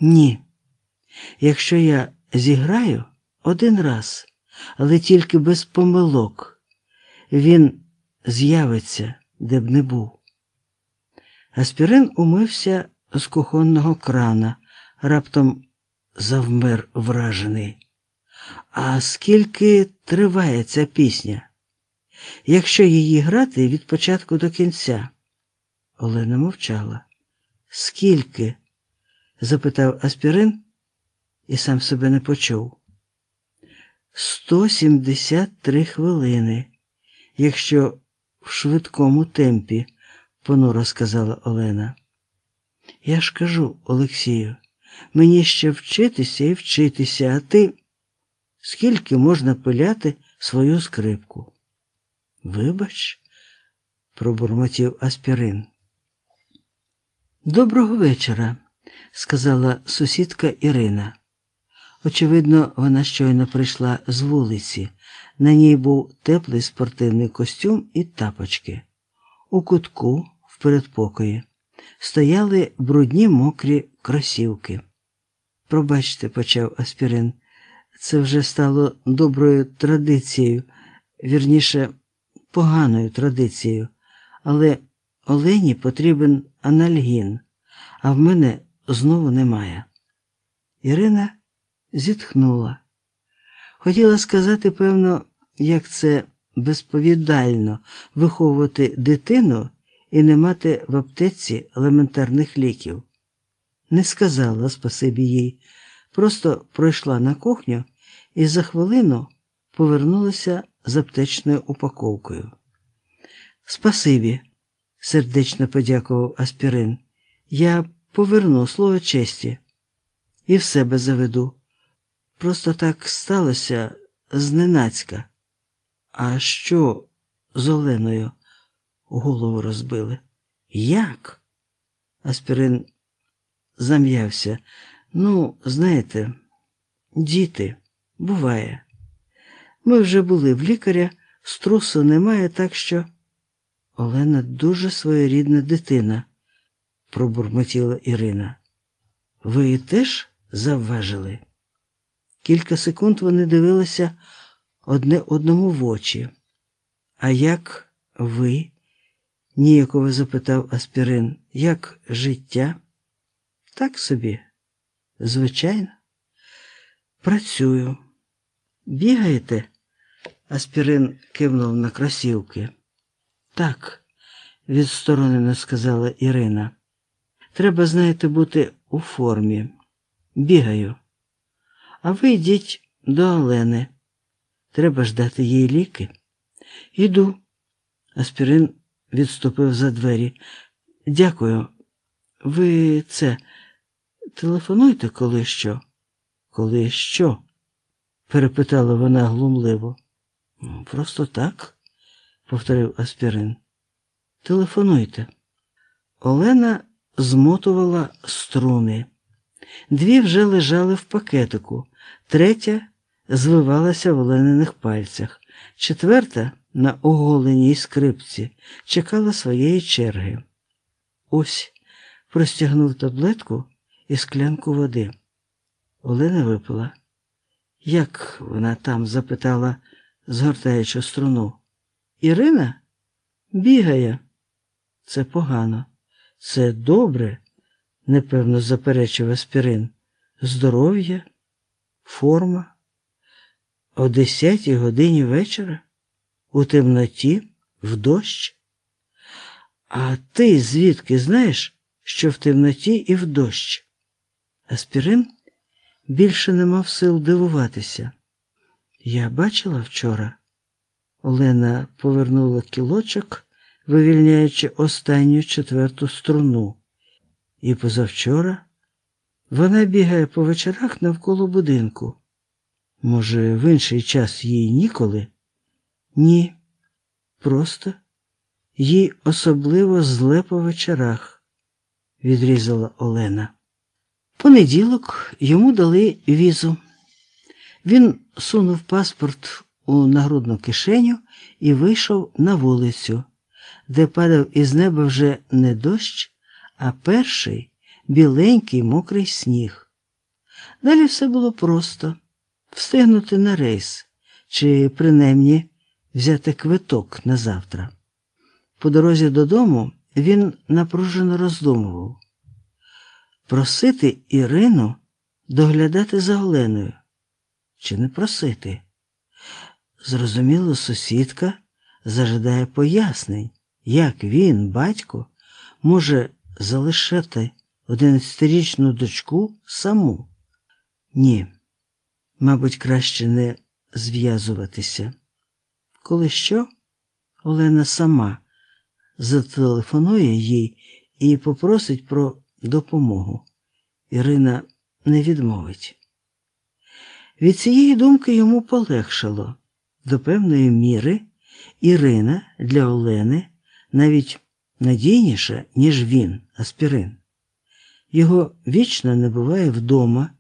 Ні. Якщо я зіграю один раз, але тільки без помилок, він з'явиться, де б не був. Аспірин умився з кухонного крана, раптом завмер вражений. А скільки триває ця пісня? Якщо її грати від початку до кінця? Олена мовчала. Скільки? Запитав Аспірин і сам себе не почув. 173 хвилини, якщо в швидкому темпі, понуро сказала Олена. Я ж кажу, Олексію, мені ще вчитися і вчитися, а ти... Скільки можна пиляти свою скрипку? Вибач, пробурмотів Аспірин. Доброго вечора, сказала сусідка Ірина. Очевидно, вона щойно прийшла з вулиці. На ній був теплий спортивний костюм і тапочки. У кутку, в передпокої, стояли брудні мокрі кросівки. Пробачте, почав Аспірин, це вже стало доброю традицією, вірніше, поганою традицією, але Олені потрібен анальгін, а в мене знову немає. Ірина зітхнула. Хотіла сказати, певно, як це безповідально виховувати дитину і не мати в аптеці елементарних ліків. Не сказала спасибі їй, просто пройшла на кухню і за хвилину повернулася з аптечною упаковкою. Спасибі, сердечно подякував Аспірин. Я поверну, слово честі, і в себе заведу. Просто так сталося зненацька. А що з Оленою? Голову розбили. Як? Аспірин зам'явся. Ну, знаєте, діти, буває. Ми вже були в лікаря, струсу немає, так що... Олена дуже своєрідна дитина, пробурмотіла Ірина. Ви теж завважили? Кілька секунд вони дивилися одне одному в очі. А як ви? Ніяково запитав Аспірин. Як життя? Так собі. Звичайно. Працюю. Бігаєте? Аспірин кивнув на кросівки. Так, відсторонено сказала Ірина. Треба, знаєте, бути у формі. Бігаю. А ви йдіть до Олени. Треба ж дати їй ліки. Іду. Аспірин відступив за двері. Дякую. Ви це... телефонуйте, коли що. Коли що? Перепитала вона глумливо. Просто так, повторив Аспірин. Телефонуйте. Олена змотувала струни. Дві вже лежали в пакетику, третя звивалася в Олениних пальцях, четверта на оголеній скрипці чекала своєї черги. Ось, простягнув таблетку і склянку води. Олена випила. Як вона там? Запитала, згортаючи струну. Ірина? Бігає. Це погано. Це добре, непевно заперечив Аспірин. Здоров'я, форма. О 10-й годині вечора? У темноті? В дощ? А ти звідки знаєш, що в темноті і в дощ? Аспірин більше не мав сил дивуватися. Я бачила вчора. Олена повернула кілочок, вивільняючи останню четверту струну. І позавчора вона бігає по вечорах навколо будинку. Може, в інший час їй ніколи? Ні. Просто їй особливо зле по вечорах, відрізала Олена. Понеділок йому дали візу. Він сунув паспорт у нагрудну кишеню і вийшов на вулицю, де падав із неба вже не дощ, а перший біленький мокрий сніг. Далі все було просто: встигнути на рейс, чи принаймні взяти квиток на завтра. По дорозі додому він напружено роздумував. Просити Ірину доглядати за Оленою? Чи не просити? Зрозуміло, сусідка зажадає пояснень, як він, батько, може залишати 11-річну дочку саму. Ні, мабуть, краще не зв'язуватися. Коли що, Олена сама зателефонує їй і попросить про допомогу. Ірина не відмовить. Від цієї думки йому полегшало. До певної міри Ірина для Олени навіть надійніша, ніж він, Аспірин. Його вічно не буває вдома,